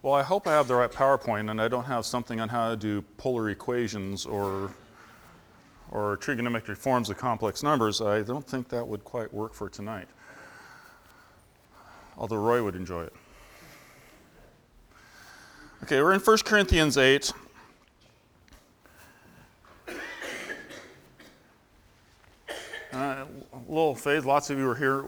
Well, I hope I have the right PowerPoint and I don't have something on how to do polar equations or trigonometric forms of complex numbers. I don't think that would quite work for tonight, although Roy would enjoy it. Okay, we're in 1 Corinthians 8. A little phase, lots of you were here.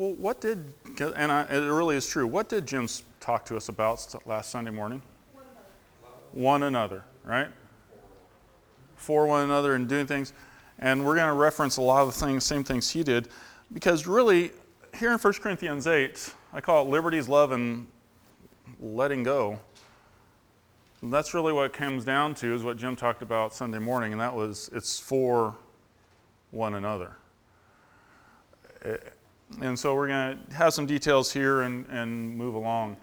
It really is true, what did Jim talk to us about last Sunday morning? One another, right? For one another and doing things. And we're going to reference a lot of the same things he did, because really, here in 1 Corinthians 8, I call it liberties, love, and letting go. And that's really what it comes down to, is what Jim talked about Sunday morning, and that was, it's for one another. And so we're going to have some details here and move along.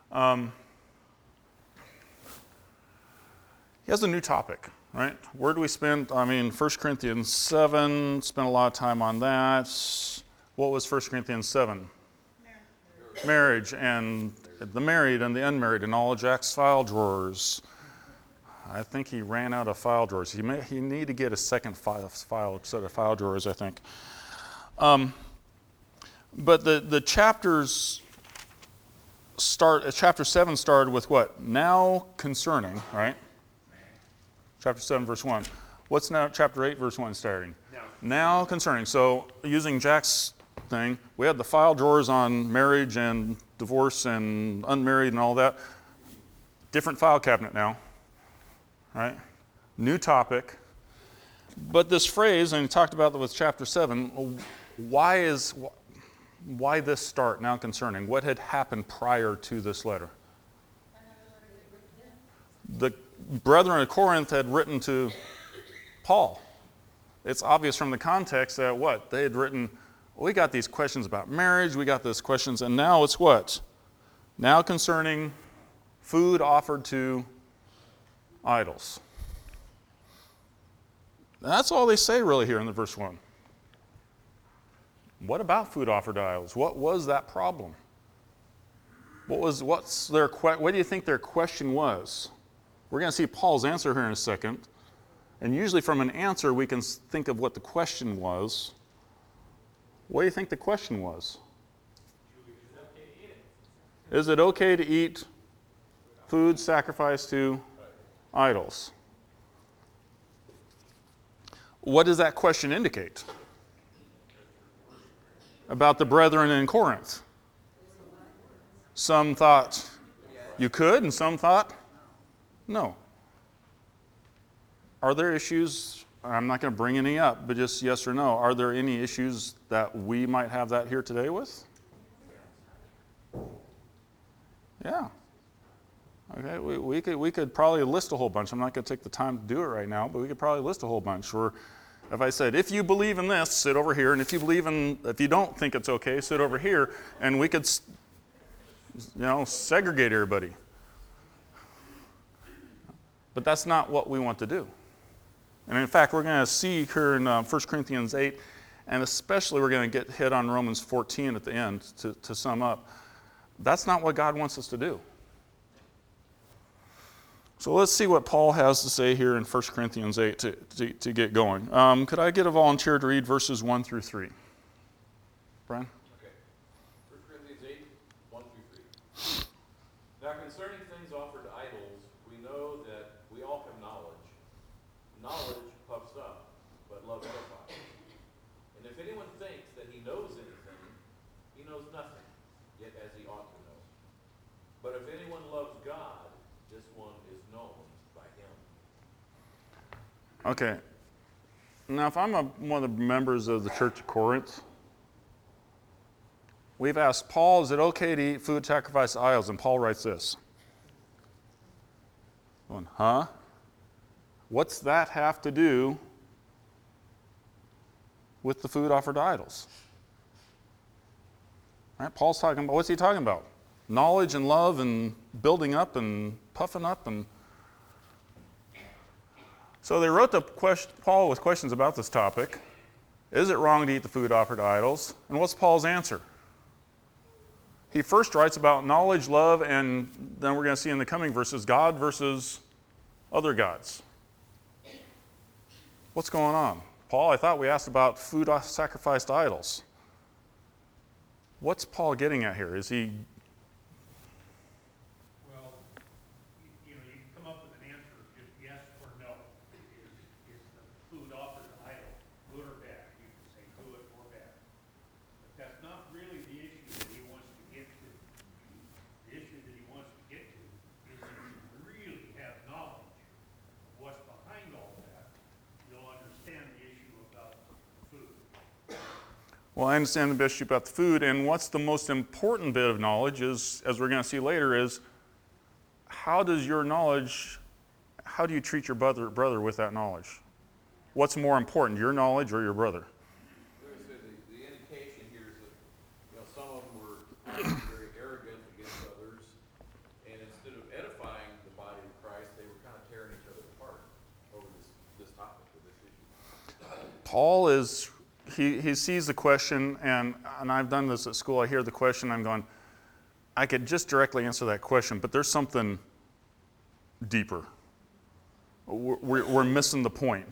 He has a new topic, right? Where do we spend? 1 Corinthians 7, spent a lot of time on that. What was 1 Corinthians 7? Marriage, and the married and the unmarried, and all of Jack's file drawers. I think he ran out of file drawers. He need to get a second set of file drawers, I think. But the chapters chapter 7 started with what? Now concerning, right? Chapter 7, verse 1. What's now chapter 8, verse 1 starting? Now concerning. So using Jack's thing, we had the file drawers on marriage and divorce and unmarried and all that. Different file cabinet now, right? New topic. But this phrase, and he talked about it with chapter 7, why this start, now concerning? What had happened prior to this letter? The brethren of Corinth had written to Paul. It's obvious from the context that what? They had written, we got these questions about marriage, we got these questions, and now it's what? Now concerning food offered to idols. That's all they say really here in the verse 1. What about food offered to idols? What was that problem? What do you think their question was? We're going to see Paul's answer here in a second. And usually from an answer we can think of what the question was. What do you think the question was? Is it okay to eat food sacrificed to idols? What does that question indicate about the brethren in Corinth? Some thought you could, and some thought no. Are there issues? I'm not going to bring any up, but just yes or no. Are there any issues that we might have that here today with? Yeah. Okay, we could probably list a whole bunch. I'm not going to take the time to do it right now, but we could probably list a whole bunch. Where if I said, if you believe in this, sit over here, and if you don't think it's okay, sit over here, and we could, segregate everybody. But that's not what we want to do. And in fact, we're going to see here in 1 Corinthians 8, and especially we're going to get hit on Romans 14 at the end to sum up. That's not what God wants us to do. So let's see what Paul has to say here in 1 Corinthians 8 to get going. Could I get a volunteer to read verses 1 through 3? Brian? Okay. 1 Corinthians 8, 1 through 3. Now concerning things offered to idols, we know that we all have knowledge. Knowledge puffs up, but love edifies. And if anyone thinks that he knows anything, he knows nothing, yet as he ought to know. But if anyone loves God, this one is known by him. Okay. Now, if I'm one of the members of the Church of Corinth, we've asked Paul, is it okay to eat food sacrificed to idols? And Paul writes this. Going, huh? What's that have to do with the food offered to idols? Right? Paul's talking about, what's he talking about? Knowledge and love and building up and puffing up. And so they wrote to Paul with questions about this topic. Is it wrong to eat the food offered to idols? And what's Paul's answer? He first writes about knowledge, love, and then we're going to see in the coming verses, God versus other gods. What's going on? Paul, I thought we asked about food sacrificed to idols. What's Paul getting at here? Is he... Well, you can come up with an answer just yes or no. Is the food offered to idol good or bad? You can say good or bad. But that's not really the issue that he wants to get to. The issue that he wants to get to is if you really have knowledge of what's behind all that, you'll understand the issue about food. Well, I understand the issue about the food, and what's the most important bit of knowledge is, as we're going to see later, is how do you treat your brother with that knowledge? What's more important, your knowledge or your brother? The indication here is that some of them were very arrogant against others, and instead of edifying the body of Christ, they were kind of tearing each other apart over this topic, or this issue. Paul is... He sees the question, and I've done this at school. I hear the question, I'm going, I could just directly answer that question, but there's something deeper. We're missing the point.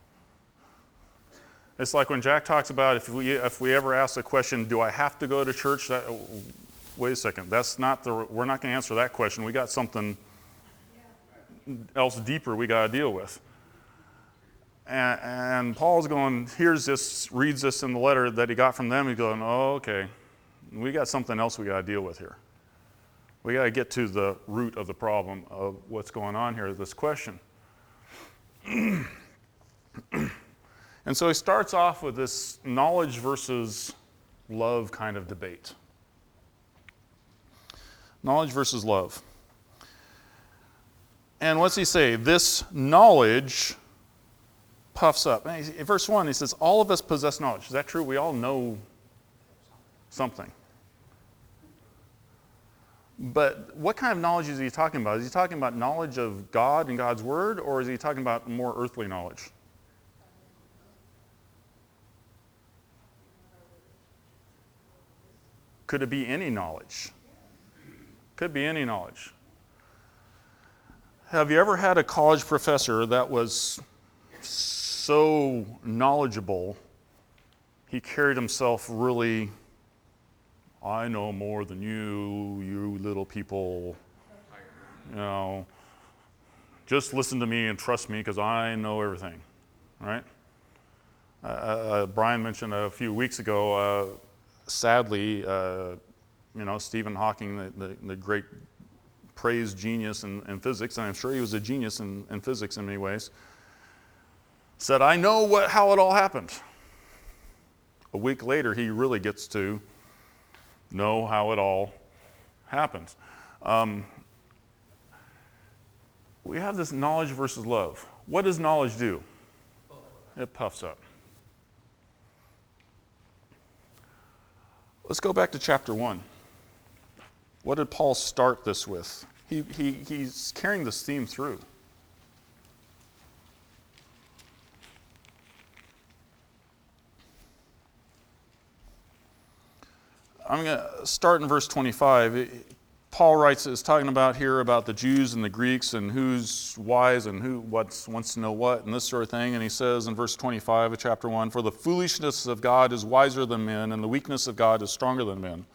It's like when Jack talks about if we ever ask the question, do I have to go to church? Wait a second, we're not going to answer that question. We got something else deeper we got to deal with. And Paul's going, reads this in the letter that he got from them. He's going, oh, okay, we got something else we got to deal with here. We got to get to the root of the problem of what's going on here, this question. And so he starts off with this knowledge versus love kind of debate. Knowledge versus love. And what's he say? This knowledge puffs up. In verse 1, he says, all of us possess knowledge. Is that true? We all know something. But what kind of knowledge is he talking about? Is he talking about knowledge of God and God's Word, or is he talking about more earthly knowledge? Could it be any knowledge? Could be any knowledge. Have you ever had a college professor that was so knowledgeable, he carried himself really, I know more than you little people, just listen to me and trust me because I know everything, right? Brian mentioned a few weeks ago, sadly, Stephen Hawking, the great praised genius in physics, and I'm sure he was a genius in physics in many ways, said, I know how it all happened. A week later, he really gets to know how it all happens. We have this knowledge versus love. What does knowledge do? It puffs up. Let's go back to chapter 1. What did Paul start this with? He's carrying this theme through. I'm going to start in verse 25. Paul is talking about here about the Jews and the Greeks and who's wise and who wants to know what and this sort of thing. And he says in verse 25 of chapter 1, for the foolishness of God is wiser than men, and the weakness of God is stronger than men.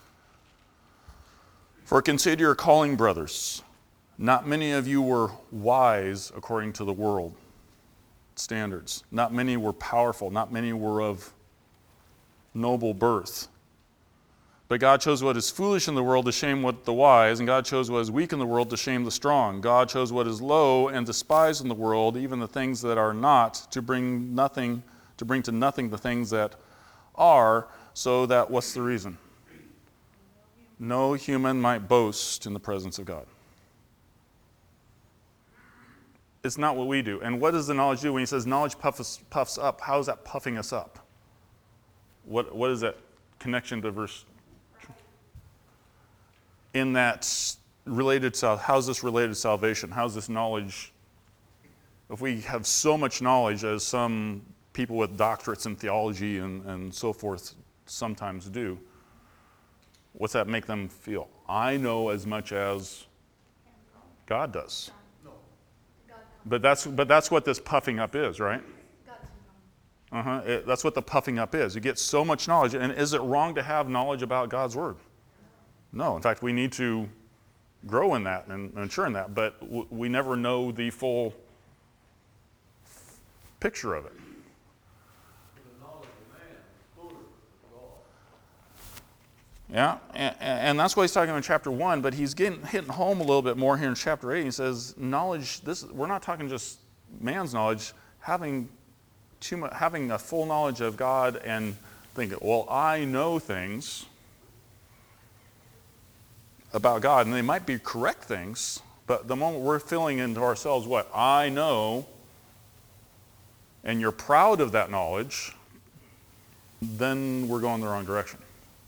For consider your calling, brothers. Not many of you were wise according to the world standards. Not many were powerful. Not many were of noble birth. But God chose what is foolish in the world to shame what the wise, and God chose what is weak in the world to shame the strong. God chose what is low and despised in the world, even the things that are not, to bring to nothing the things that are, so that, what's the reason? No human might boast in the presence of God. It's not what we do. And what does the knowledge do? When he says knowledge puffs up, how is that puffing us up? What is that connection to verse? In that how's this related to salvation? How's this knowledge, if we have so much knowledge as some people with doctorates in theology and so forth sometimes do, What's that make them feel? I know as much as God does. But that's what this puffing up is, right? That's what the puffing up is. You get so much knowledge. And is it wrong to have knowledge about God's word? No. In fact, we need to grow in that and mature in that. But we never know the full picture of it. Yeah, and that's what he's talking about in chapter 1, but he's hitting home a little bit more here in chapter 8. He says, knowledge, we're not talking just man's knowledge, having a full knowledge of God and thinking, well, I know things about God, and they might be correct things, but the moment we're feeling into ourselves what I know, and you're proud of that knowledge, then we're going the wrong direction.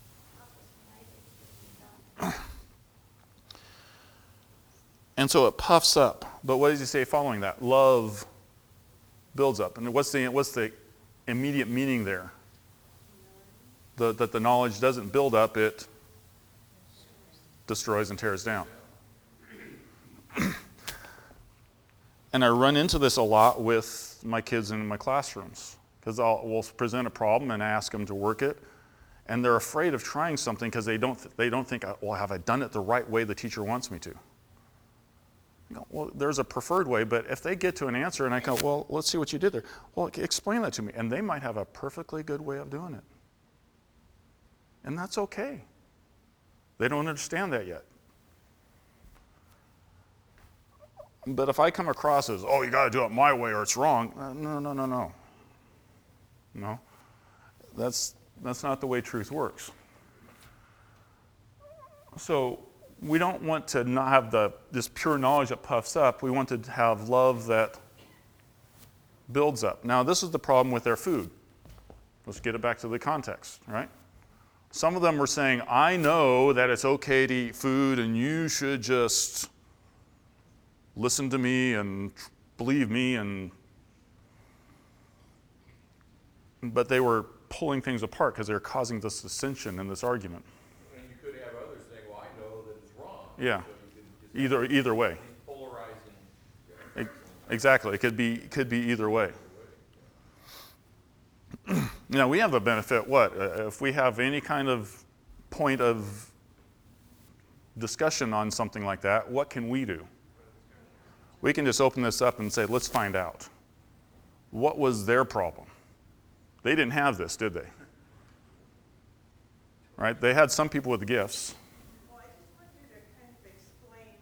And so it puffs up. But what does he say following that? Love builds up. And what's the immediate meaning there? That the knowledge doesn't build up, it destroys and tears down. And I run into this a lot with my kids in my classrooms. Because we'll present a problem and ask them to work it. And they're afraid of trying something because they don't think, well, have I done it the right way the teacher wants me to? You know, well, there's a preferred way, but if they get to an answer and I go, well, let's see what you did there. Well, explain that to me. And they might have a perfectly good way of doing it. And that's okay. They don't understand that yet. But if I come across as, oh, you got to do it my way or it's wrong, no. No, that's not the way truth works. So we don't want to not have this pure knowledge that puffs up. We want to have love that builds up. Now, this is the problem with their food. Let's get it back to the context, right? Some of them were saying, I know that it's okay to eat food and you should just listen to me and believe me. But they were pulling things apart because they were causing this dissension in this argument. And you could have others saying, well, I know that it's wrong. Yeah. So either way. Polarizing. Exactly. It could be either way. Now, we have the benefit, if we have any kind of point of discussion on something like that, what can we do? We can just open this up and say, let's find out. What was their problem? They didn't have this, did they? Right? They had some people with gifts. Well, I just want you to kind of explain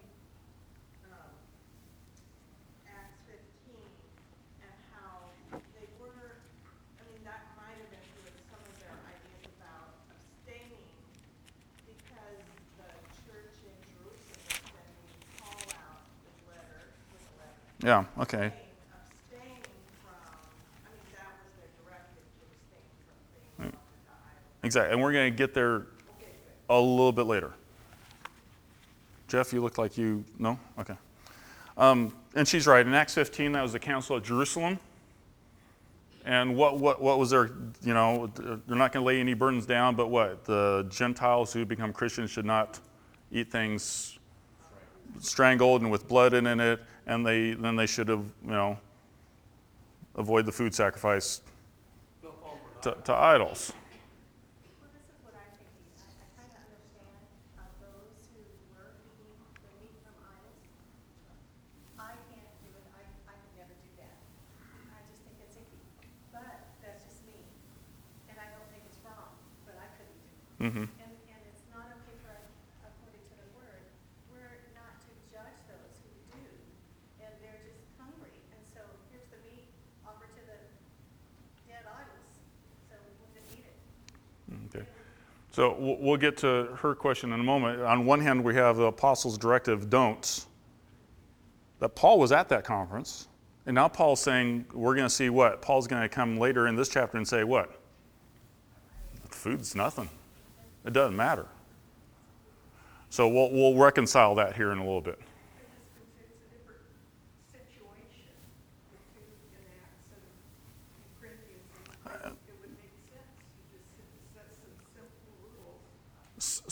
Acts 15 and how they were, that might have influenced some of their ideas about abstaining because the church in Jerusalem was sending Paul out with a letter. Yeah, okay. Abstain from, that was their directive to abstain from things offered to idols. Exactly. And we're going to get there a little bit later. Jeff, you look like you, no? Okay. And she's right. In Acts 15, that was the Council at Jerusalem. And what was their, they're not going to lay any burdens down, but what? The Gentiles who become Christians should not eat things strangled and with blood in it, and then they should have, avoid the food sacrifice to idols. Well, this is what I'm thinking. I kind of understand those who were eating the meat from idols. I can't do it. I could never do that. I just think it's icky. But that's just me. And I don't think it's wrong, but I couldn't do it. Mm-hmm. And it's not okay for us, according to the word. We're not to judge those who do. And they're just hungry. And so here's the meat offered to the dead idols. So we wouldn't eat it. Okay. So we'll get to her question in a moment. On one hand, we have the apostles' directive, don't. That Paul was at that conference. And now Paul's saying, we're going to see what? Paul's going to come later in this chapter and say what? Food's nothing. It doesn't matter. So we'll reconcile that here in a little bit. It's a different situation, the two in Acts and in Corinthians. It would make sense. You just set some simple rules.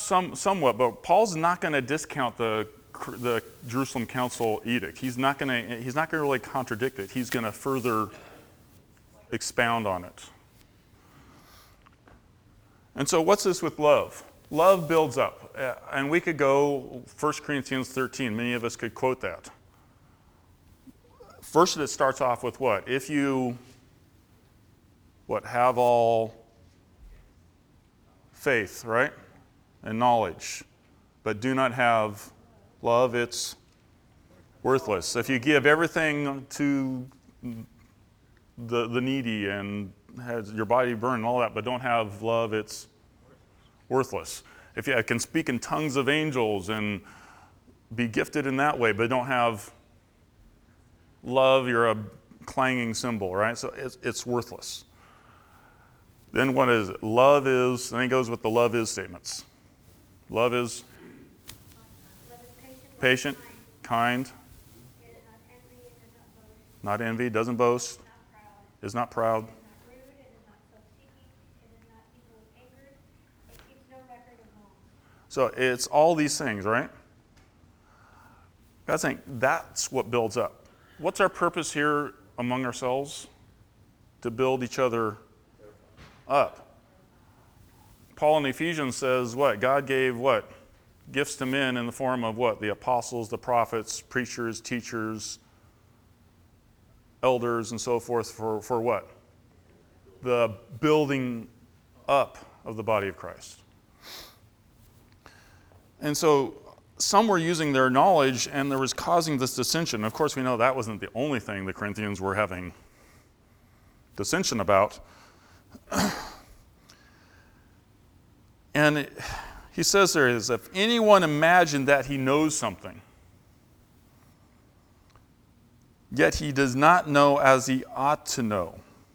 somewhat, but Paul's not going to discount the Jerusalem Council edict. He's not going to really contradict it. He's going to further expound on it. And so what's this with love? Love builds up. And we could go 1 Corinthians 13. Many of us could quote that. First, it starts off with what? If you, have all faith, right? And knowledge, but do not have love, it's worthless. If you give everything to the needy and has your body burned and all that, but don't have love, it's worthless. If you can speak in tongues of angels and be gifted in that way, but don't have love, you're a clanging cymbal, right? So it's worthless. Then what is it? Love is, and he goes with the love is statements. Love is patient, kind, not envy, doesn't boast, is not proud. So it's all these things, right? God's saying that's what builds up. What's our purpose here among ourselves? To build each other up. Paul in Ephesians says what? God gave what? Gifts to men in the form of what? The apostles, the prophets, preachers, teachers, elders, and so forth for what? The building up of the body of Christ. And so some were using their knowledge and there was causing this dissension. Of course, we know that wasn't the only thing the Corinthians were having dissension about. And he says there is, if anyone imagined that he knows something, yet he does not know as he ought to know.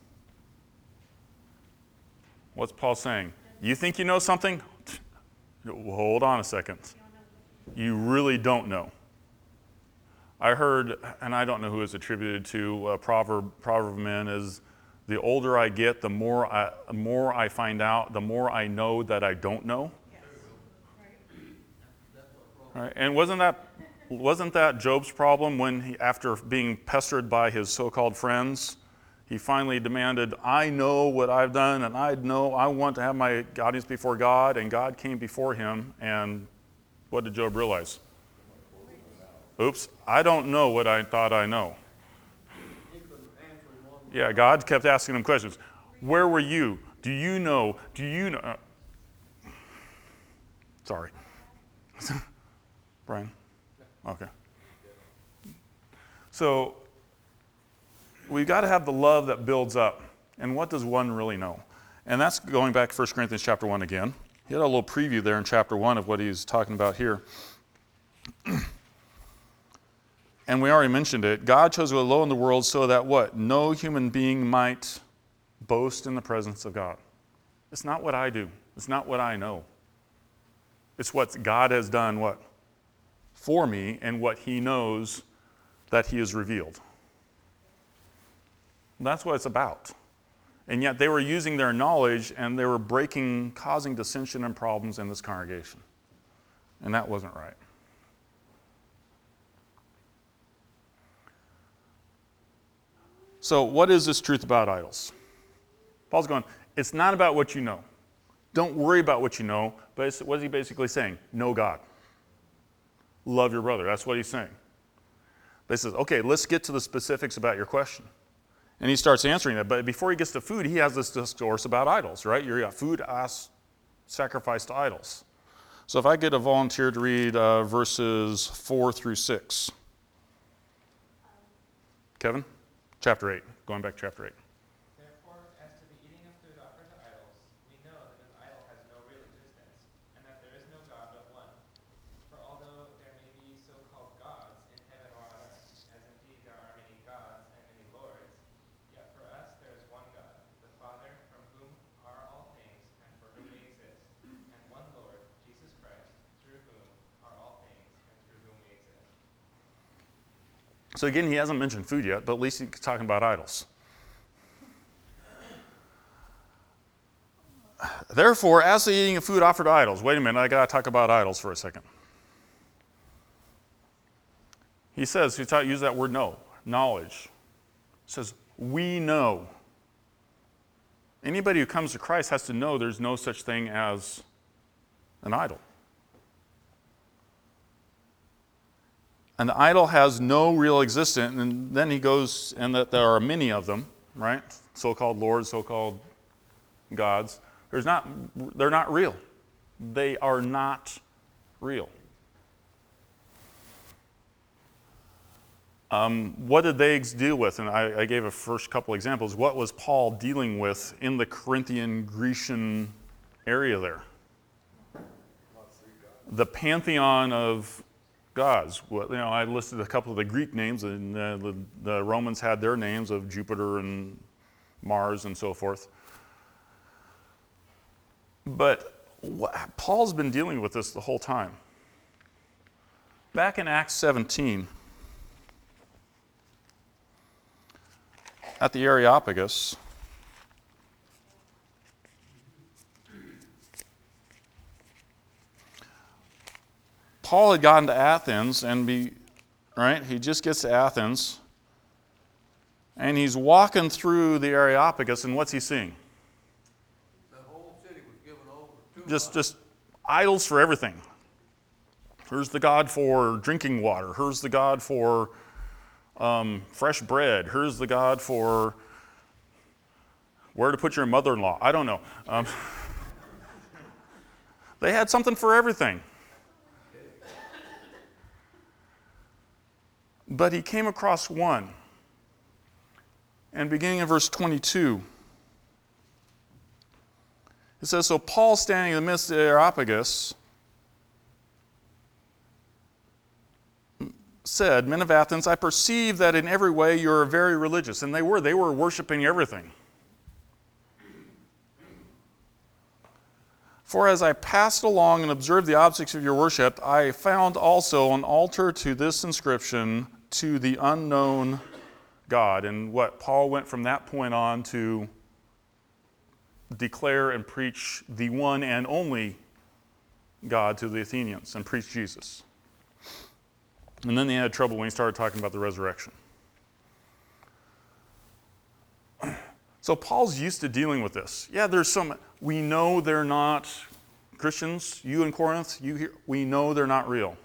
What's Paul saying? You think you know something? Hold on a second. You really don't know. I heard, and I don't know who it's attributed to, a proverb of men is, the older I get, the more I find out, the more I know that I don't know. Right? And wasn't that Job's problem when he, after being pestered by his so-called friends, he finally demanded, I know what I've done, and I want to have my audience before God, and God came before him, and what did Job realize? Oops, I don't know what I thought I know. Yeah, God kept asking him questions. Where were you? Do you know? Do you know? Sorry. Brian? Okay. So, we've got to have the love that builds up. And what does one really know? And that's going back to 1 Corinthians chapter 1 again. He had a little preview there in chapter 1 of what he's talking about here. And we already mentioned it. God chose what is low in the world so that what? No human being might boast in the presence of God. It's not what I do. It's not what I know. It's what God has done, what? For me, and what he knows that he has revealed. That's what it's about. And yet they were using their knowledge and they were causing dissension and problems in this congregation. And that wasn't right. So what is this truth about idols? Paul's going, it's not about what you know. Don't worry about what you know, but what is he basically saying? Know God. Love your brother. That's what he's saying. But he says, okay, let's get to the specifics about your question. And he starts answering that. But before he gets to food, he has this discourse about idols, right? You got food sacrificed to idols. So if I get a volunteer to read verses 4 through 6. Kevin? Chapter 8. Going back to chapter 8. Therefore, as to the eating of food offered to idols, we know that an idol has no real existence, and that there is no God but one. For although there may be so-called gods in heaven or on earth, as indeed there are many gods and many lords, yet for us there is one God, the Father, from whom are all things and for whom we exist, and one Lord, Jesus Christ, through whom are all things and through whom we exist. So again, he hasn't mentioned food yet, but at least he's talking about idols. Therefore, as to the eating of food offered to idols. Wait a minute, I got to talk about idols for a second. He says, use that word know, knowledge. He says, we know. Anybody who comes to Christ has to know there's no such thing as an idol. An idol has no real existence, and then he goes, and that there are many of them, right? So-called lords, so-called gods. They're not real. They are not real. What did they deal with? And I gave a first couple examples. What was Paul dealing with in the Corinthian Grecian area there? The pantheon of gods. I listed a couple of the Greek names, and the Romans had their names of Jupiter and Mars and so forth. But Paul's been dealing with this the whole time. Back in Acts 17, at the Areopagus, Paul had gotten to Athens, and he just gets to Athens, and he's walking through the Areopagus, and what's he seeing? The whole city was given over to Just idols for everything. Here's the god for drinking water. Here's the god for fresh bread. Here's the god for where to put your mother-in-law. I don't know. They had something for everything. But he came across one. And beginning in verse 22, it says, so Paul, standing in the midst of the Areopagus, said, men of Athens, I perceive that in every way you are very religious. And they were worshiping everything. For as I passed along and observed the objects of your worship, I found also an altar to this inscription, to the unknown God. And what Paul went from that point on to declare and preach the one and only God to the Athenians and preach Jesus. And then they had trouble when he started talking about the resurrection. So Paul's used to dealing with this. Yeah, we know they're not Christians. You in Corinth, we know they're not real.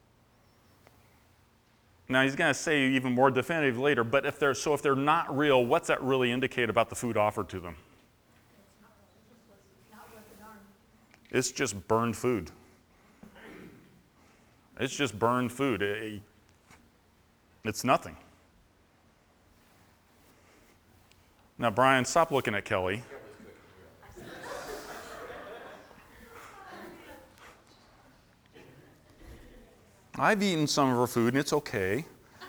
Now he's going to say even more definitive later, but if they're not real, what's that really indicate about the food offered to them? It's just burned food. It's just burned food. It's nothing. Now, Brian, stop looking at Kelly. I've eaten some of her food, and it's okay.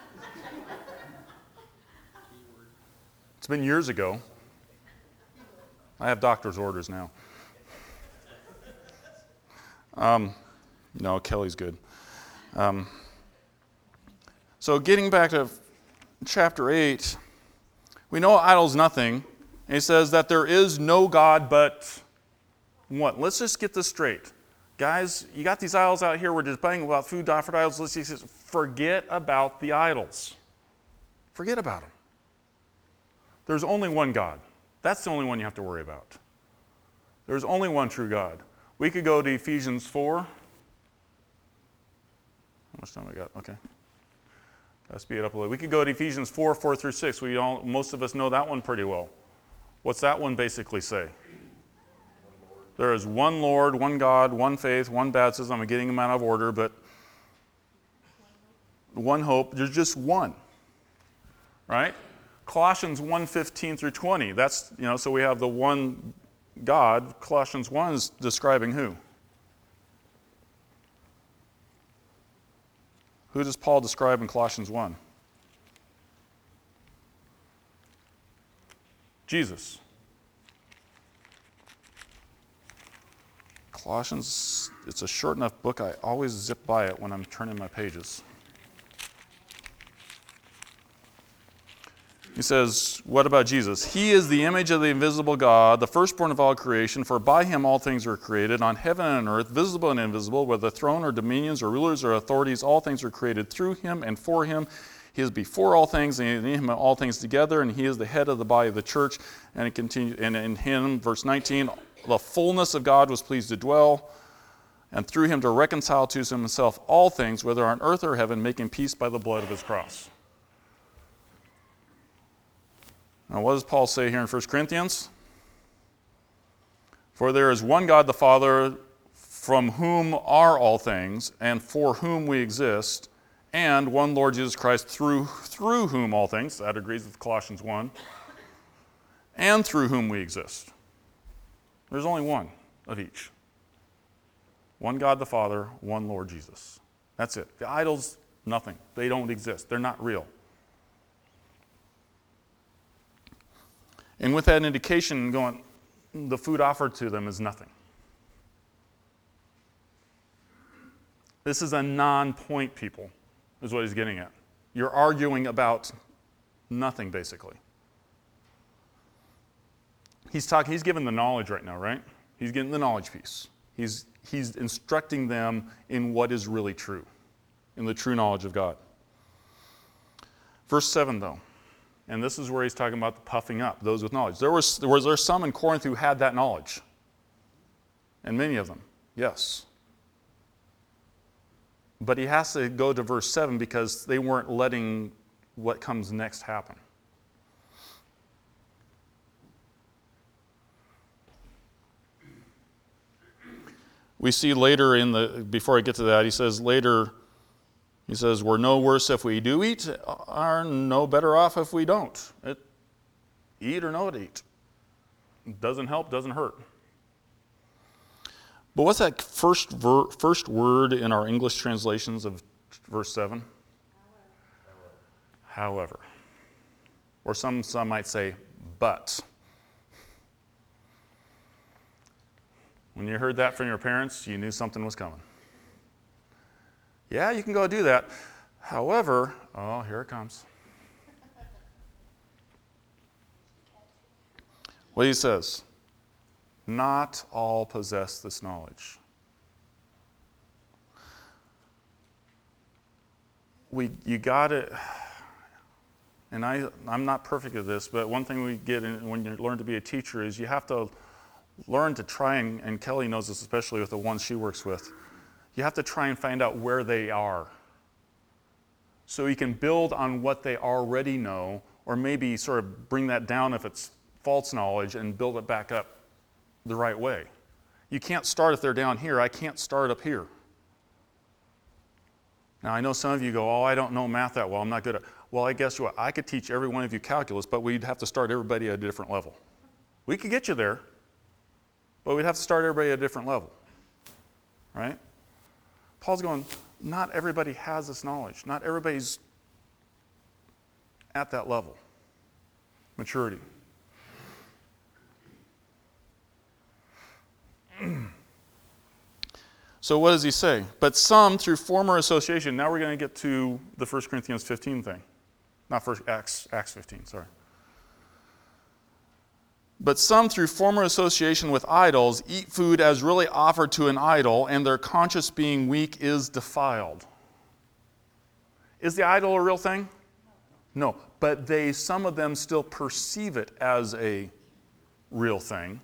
It's been years ago. I have doctor's orders now. No, Kelly's good. So getting back to chapter 8, we know idol's nothing. And he says that there is no God but what? Let's just get this straight. Guys, you got these idols out here. We're debating about food offered idols. Let's just forget about the idols. Forget about them. There's only one God. That's the only one you have to worry about. There's only one true God. We could go to Ephesians 4. How much time we got? Okay. Gotta speed it up a little. We could go to Ephesians 4, 4 through 6. Most of us know that one pretty well. What's that one basically say? There is one Lord, one God, one faith, one baptism. I'm getting them out of order, but one hope. There's just one, right? Colossians 1, 15 through 20. That's, so we have the one God. Colossians 1 is describing who? Who does Paul describe in Colossians 1? Jesus. Colossians, it's a short enough book, I always zip by it when I'm turning my pages. He says, what about Jesus? He is the image of the invisible God, the firstborn of all creation, for by him all things were created, on heaven and on earth, visible and invisible, whether throne or dominions or rulers or authorities, all things were created through him and for him. He is before all things, and in him all things together, and he is the head of the body of the church. And it continues, and in him, verse 19, the fullness of God was pleased to dwell, and through him to reconcile to himself all things, whether on earth or heaven, making peace by the blood of his cross. Now, what does Paul say here in 1 Corinthians? For there is one God the Father, from whom are all things, and for whom we exist, and one Lord Jesus Christ, through whom all things, that agrees with Colossians 1, and through whom we exist. There's only one of each. One God the Father, one Lord Jesus. That's it. The idols, nothing. They don't exist. They're not real. And with that indication going, the food offered to them is nothing. This is a non-point, people, is what he's getting at. You're arguing about nothing, basically. He's giving the knowledge right now, right? He's getting the knowledge piece. He's instructing them in what is really true, in the true knowledge of God. Verse 7, though. And this is where he's talking about the puffing up, those with knowledge. There were some in Corinth who had that knowledge. And many of them, yes. But he has to go to verse 7 because they weren't letting what comes next happen. We see later before I get to that, he says, we're no worse if we do eat, are no better off if we don't. Eat or not eat. Doesn't help, doesn't hurt. But what's that first word in our English translations of verse 7? However. Or some might say, but. When you heard that from your parents, you knew something was coming. Yeah, you can go do that. However, oh, here it comes. What he says, not all possess this knowledge. You got it, and I'm not perfect at this, but one thing we get when you learn to be a teacher is you have to learn to try, and Kelly knows this especially with the ones she works with, you have to try and find out where they are. So you can build on what they already know, or maybe sort of bring that down if it's false knowledge and build it back up the right way. You can't start if they're down here. I can't start up here. Now, I know some of you go, oh, I don't know math that well. I'm not good at it. Well, I guess what? I could teach every one of you calculus, but we'd have to start everybody at a different level. We could get you there, but we'd have to start everybody at a different level. Right? Paul's going, not everybody has this knowledge. Not everybody's at that level. Maturity. So what does he say? But some through former association. Now we're going to get to the 1 Corinthians 15 thing. Not Acts 15, sorry. But some through former association with idols eat food as really offered to an idol, and their conscience being weak is defiled. Is the idol a real thing? No. But some of them still perceive it as a real thing.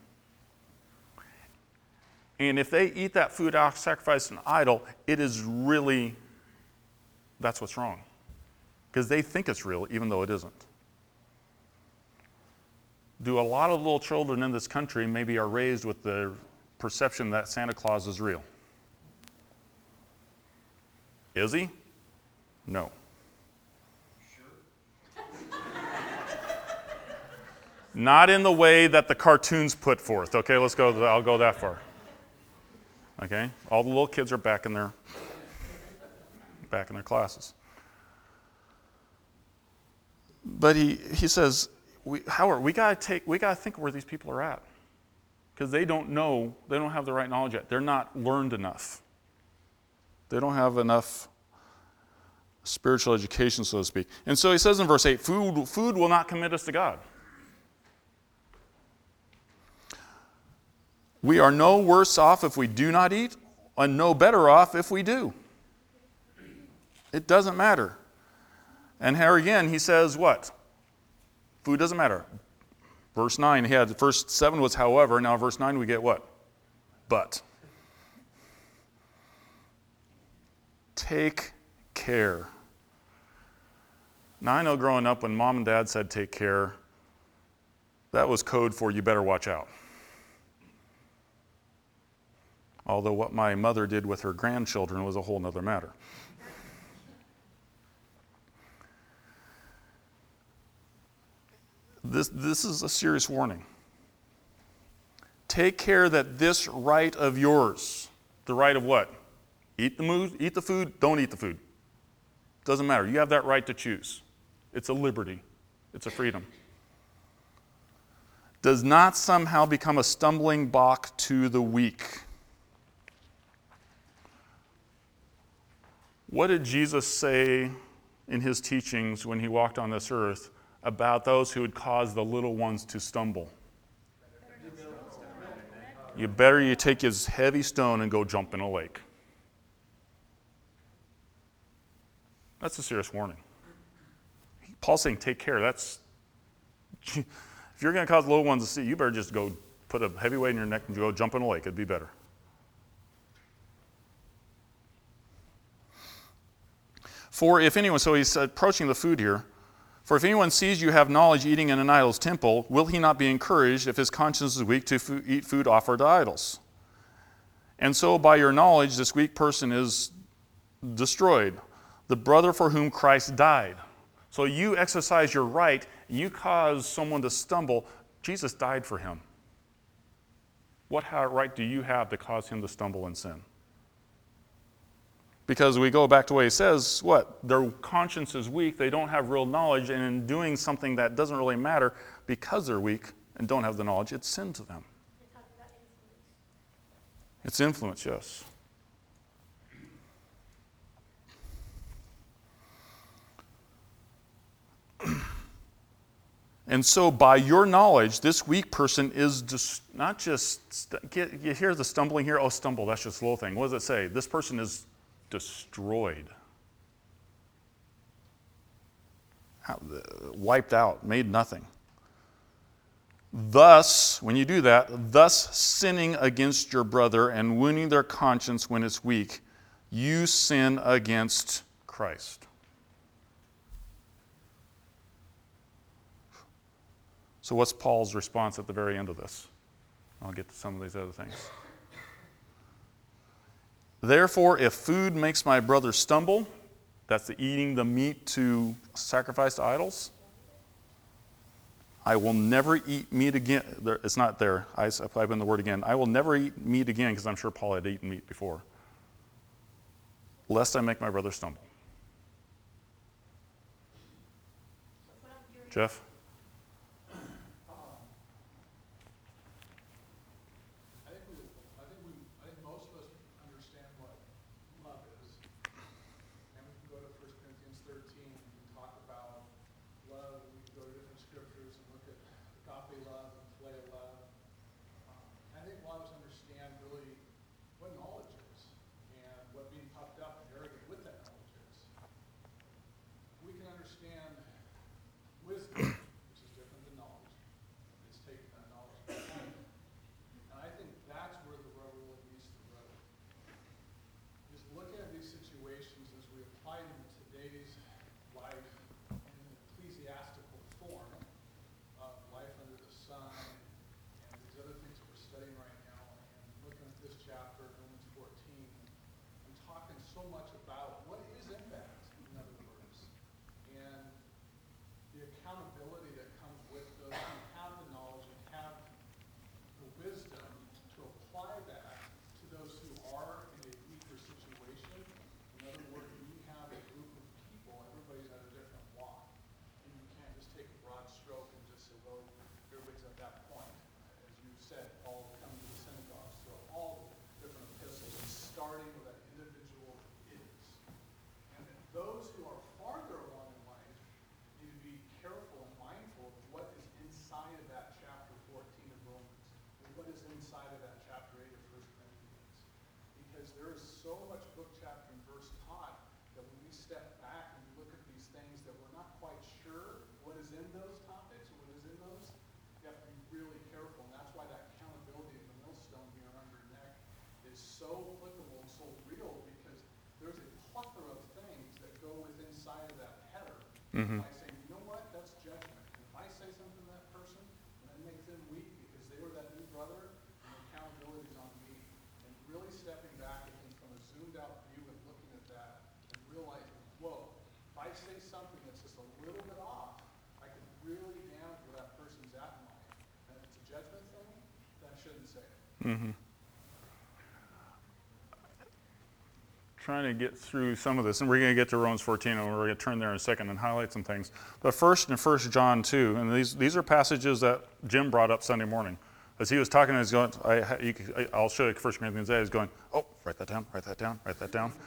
And if they eat that food sacrificed to an idol, it is really, that's what's wrong. Because they think it's real, even though it isn't. Do a lot of little children in this country maybe are raised with the perception that Santa Claus is real? Is he? No. Sure. Not in the way that the cartoons put forth. Okay, I'll go that far. Okay? All the little kids are back in their classes. But he says, we got to think where these people are at, because they don't have the right knowledge yet. They're not learned enough. They don't have enough spiritual education, so to speak. And so he says in verse 8, food will not commit us to God. We are no worse off if we do not eat, and no better off if we do. It doesn't matter. And here again, he says what? Food doesn't matter. Verse 9, verse 7 was however, now verse 9 we get what? But. Take care. Now I know growing up when mom and dad said take care, that was code for you better watch out. Although what my mother did with her grandchildren was a whole nother matter. This is a serious warning. Take care that this right of yours, the right of what? Eat the food, don't eat the food. Doesn't matter. You have that right to choose. It's a liberty. It's a freedom. Does not somehow become a stumbling block to the weak. What did Jesus say in his teachings when he walked on this earth about those who would cause the little ones to stumble? You take his heavy stone and go jump in a lake. That's a serious warning. Paul's saying, take care. If you're going to cause the little ones to see, you better just go put a heavy weight in your neck and go jump in a lake. It'd be better. For if anyone, so he's approaching the food here. For if anyone sees you have knowledge eating in an idol's temple, will he not be encouraged if his conscience is weak to eat food offered to idols? And so by your knowledge, this weak person is destroyed, the brother for whom Christ died. So you exercise your right, you cause someone to stumble. Jesus died for him. What right do you have to cause him to stumble in sin? Because we go back to what he says, what? Their conscience is weak, they don't have real knowledge, and in doing something that doesn't really matter because they're weak and don't have the knowledge, it's sin to them. It's influence, yes. And so by your knowledge, this weak person is not just, you hear the stumbling here, oh, stumble, that's just a little thing. What does it say? This person is destroyed. Wiped out, made nothing. Thus, when you do that, thus sinning against your brother and wounding their conscience when it's weak, you sin against Christ. So what's Paul's response at the very end of this? I'll get to some of these other things. Therefore, if food makes my brother stumble, that's the eating the meat to sacrifice to idols, I will never eat meat again. It's not there. I apply in the word again. I will never eat meat again, because I'm sure Paul had eaten meat before, lest I make my brother stumble. Jeff? I think most of us understand what love is. And we can go to 1 Corinthians 13 and talk about love. We can go to different scriptures and look at agape love and phileo love. I think a lot of us understand really what knowledge is and what being puffed up and arrogant with that knowledge is. We can understand wisdom, which is different than knowledge. It's taking that knowledge and applying it. And I think that's where the rubber really meets the road. Is looking at these situations as we apply them in today's life in an ecclesiastical form of life under the sun and these other things that we're studying right now, and looking at this chapter, Romans 14, and talking so much about what is impact, in other words, and the accountability that comes with those who have the knowledge and have the wisdom to apply that to those who are in a weaker situation. In other words, you have a group of people, everybody's at a different walk. And you can't just take a broad stroke and just say, well, everybody's at that point. As you said, Paul coming to the synagogues, so all different epistles, starting with that individual is. And then those who are because there is so much book, chapter, and verse taught that when we step back and we look at these things that we're not quite sure what is in those topics or what is in those, you have to be really careful. And that's why that accountability of the millstone here around your neck is so applicable and so real, because there's a plethora of things that go within inside of that header. Mhm. By saying, you know what, that's judgment. And if I say something to that person, and I make them weak because they were that new brother, and the accountability is on me. And really stepping back, I think, from a zoomed out view and looking at that and realizing, whoa, if I say something that's just a little bit off, I can really damage where that person's at in life. And if it's a judgment thing, then I shouldn't say it. Mm-hmm. Trying to get through some of this, and we're going to get to Romans 14, and we're going to turn there in a second and highlight some things. But first, in 1 John 2, and these are passages that Jim brought up Sunday morning. As he was talking, he's going, I'll show you 1 Corinthians 8. He's going, oh, write that down, write that down, write that down.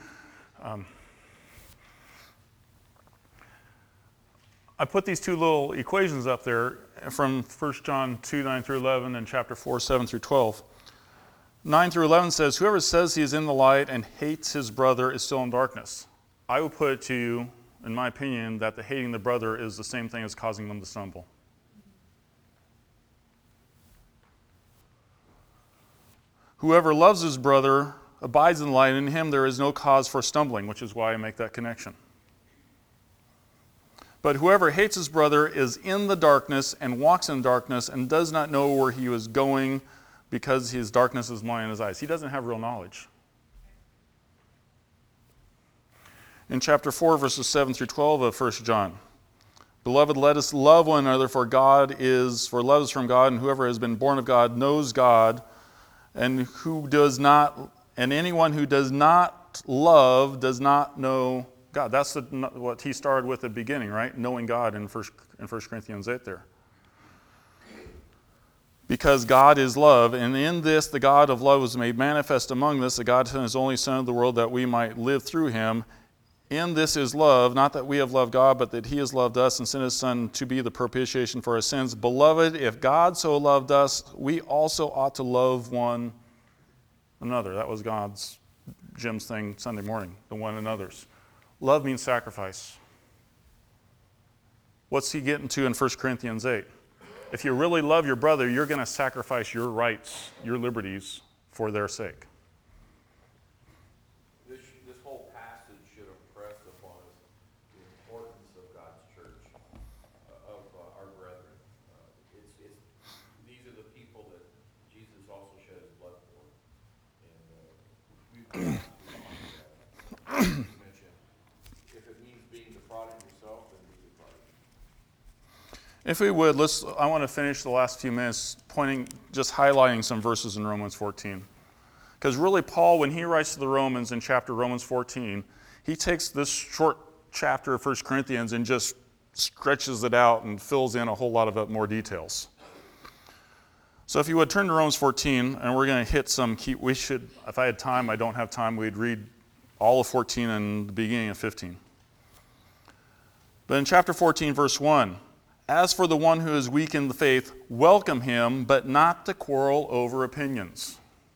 I put these two little equations up there from 1 John 2, 9 through 11, and chapter 4, 7 through 12. 9 through 11 says, whoever says he is in the light and hates his brother is still in darkness. I would put it to you, in my opinion, that the hating the brother is the same thing as causing them to stumble. Whoever loves his brother abides in the light, and in him there is no cause for stumbling, which is why I make that connection. But whoever hates his brother is in the darkness and walks in darkness and does not know where he is going, because his darkness is blind in his eyes. He doesn't have real knowledge. In chapter 4, verses 7 through 12 of 1 John, beloved, let us love one another, for love is from God, and whoever has been born of God knows God, and anyone who does not love does not know God. That's what he started with at the beginning, right? Knowing God in 1 Corinthians 8 there. Because God is love, and in this the God of love was made manifest among us, that God sent his only Son into the world that we might live through him. In this is love, not that we have loved God, but that he has loved us and sent his Son to be the propitiation for our sins. Beloved, if God so loved us, we also ought to love one another. That was Jim's thing Sunday morning, the one another's. Love means sacrifice. What's he getting to in 1 Corinthians 8? If you really love your brother, you're going to sacrifice your rights, your liberties, for their sake. This whole passage should impress upon us the importance of God's church, of our brethren. These are the people that Jesus also shed his blood for. And you mentioned, if it means being defrauded yourself, then be defrauded. If we would, I want to finish the last few minutes just highlighting some verses in Romans 14. Because really, Paul, when he writes to the Romans in Romans 14, he takes this short chapter of 1 Corinthians and just stretches it out and fills in a whole lot of more details. So if you would turn to Romans 14, and we're going to hit some key. If I had time, I don't have time, we'd read all of 14 and the beginning of 15. But in chapter 14, verse 1, as for the one who is weak in the faith, welcome him, but not to quarrel over opinions.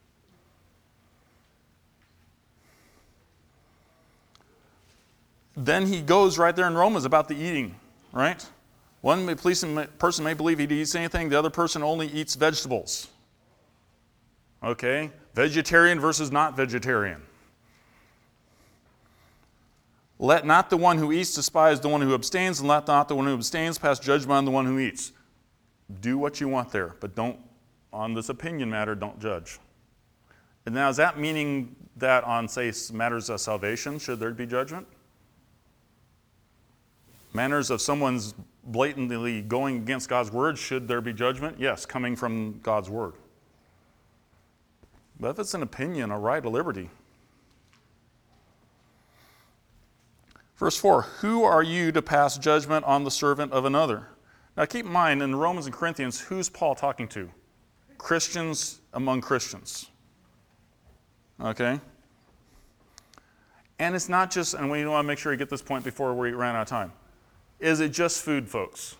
Then he goes right there in Romans about the eating, right? One person may believe he eats anything, the other person only eats vegetables. Okay? Vegetarian versus not vegetarian. Let not the one who eats despise the one who abstains, and let not the one who abstains pass judgment on the one who eats. Do what you want there, but don't, on this opinion matter, don't judge. And now, is that meaning that on, say, matters of salvation, should there be judgment? Matters of someone's blatantly going against God's word, should there be judgment? Yes, coming from God's word. But if it's an opinion, a right, a liberty. Verse 4, who are you to pass judgment on the servant of another? Now keep in mind, in Romans and Corinthians, who's Paul talking to? Christians among Christians. Okay? And it's not just, and we want to make sure we get this point before we ran out of time. Is it just food, folks?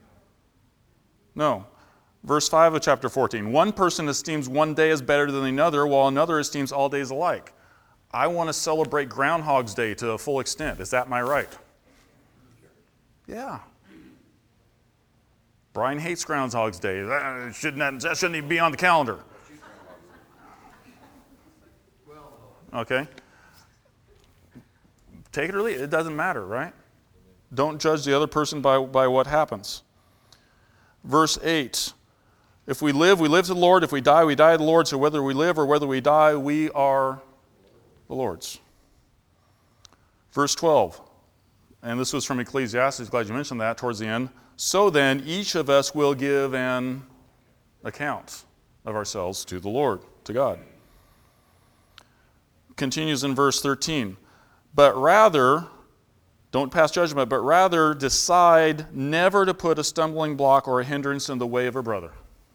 No. Verse 5 of chapter 14. One person esteems one day as better than another, while another esteems all days alike. I want to celebrate Groundhog's Day to a full extent. Is that my right? Yeah. Brian hates Groundhog's Day. That shouldn't even be on the calendar. Okay? Take it or leave it. It doesn't matter, right? Don't judge the other person by what happens. Verse 8. If we live to the Lord. If we die to the Lord. So whether we live or whether we die, we are the Lord's. Verse 12. And this was from Ecclesiastes. Glad you mentioned that towards the end. So then, each of us will give an account of ourselves to the Lord, to God. Continues in verse 13. But rather, don't pass judgment, but rather decide never to put a stumbling block or a hindrance in the way of a brother.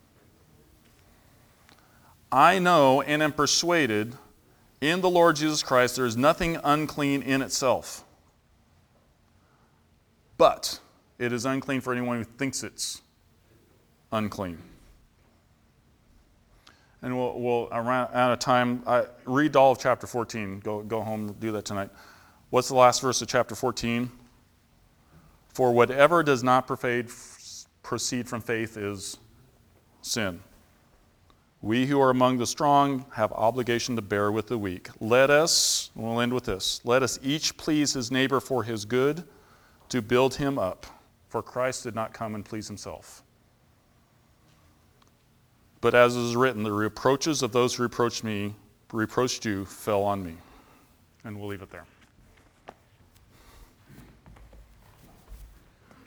I know and am persuaded in the Lord Jesus Christ there is nothing unclean in itself. But it is unclean for anyone who thinks it's unclean. And we'll around out of time. Read all of chapter 14. Go home, do that tonight. What's the last verse of chapter 14? For whatever does not proceed from faith is sin. We who are among the strong have obligation to bear with the weak. We'll end with this. Let us each please his neighbor for his good, to build him up. For Christ did not come and please himself. But as is written, the reproaches of those who reproached you fell on me. And we'll leave it there.